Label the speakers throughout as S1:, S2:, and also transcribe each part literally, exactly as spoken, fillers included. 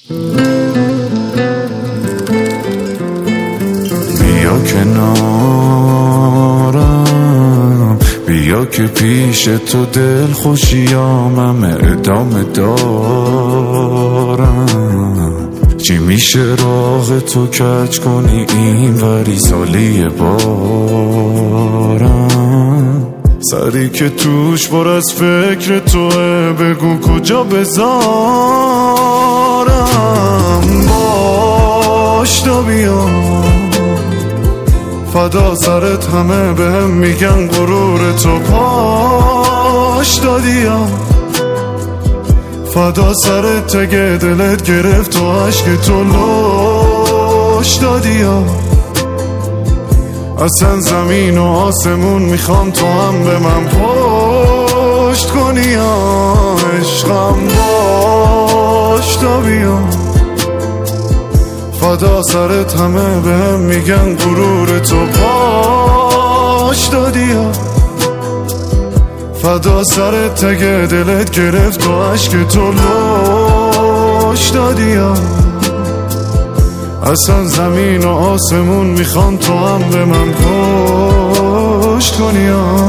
S1: بیا کنارم، بیا که پیش تو دل خوشیامم ادامه دارم. چی میشه راه تو کج کنی این وری سالی بارم. سری که توش پر از فکر توه بگو کجا بذارم. باش تا بیام فدا سرت، همه بهم میگن غرور تو پاش دادیم. فدا سرت تگه دلت گرفت و عشق تو لوش دادیم. اصلا زمین و آسمون میخوام تو هم به من پشت کنی. عشقم باش تا بیام فدا سرت، همه بهم میگن غرور تو پاش دادیم. فدا سرت تگه دلت گرفت و عشق تو لوش دادیم. اصلا زمین و آسمون میخوان تو هم به من پشت کنی.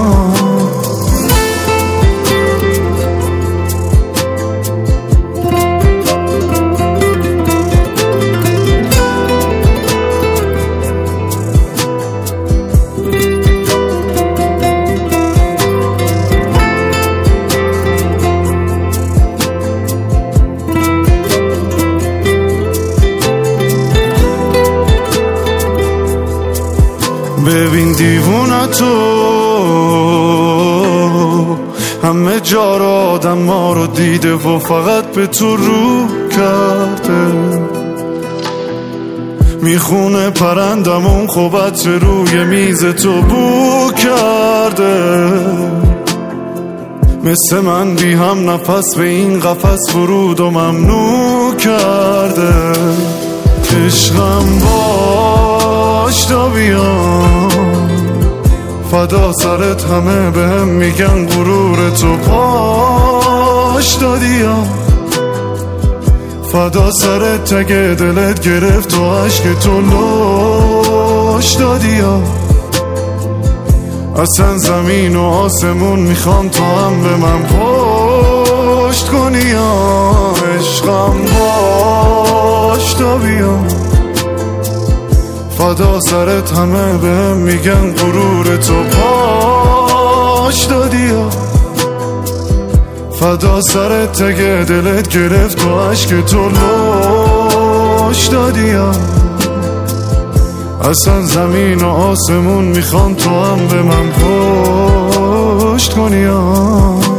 S1: ببین دیوونه تو همه جا را آدم ما رو دیده و فقط به تو رو کرده. میخونه پرندمون خوبت روی میز تو بو کرده. مثل من بی هم نفس به این قفس فرود و ممنوع کرده. عشقم باش تا بیام فدا سرت، همه بهم میگن غرور تو پاش دادیم. فدا سرت تگه دلت گرفت و عشق تو لوش دادیم. اصلا زمین و آسمون میخوام تو هم به من پشت کنی. عشقم باش تا بیام فدا سرت، همه بهم میگن غرور تو پاش دادیم. فدا سرت تگه دلت گرفت و عشق تو لوش دادیم. اصلا زمین و آسمون میخوان تو هم به من پشت کنی.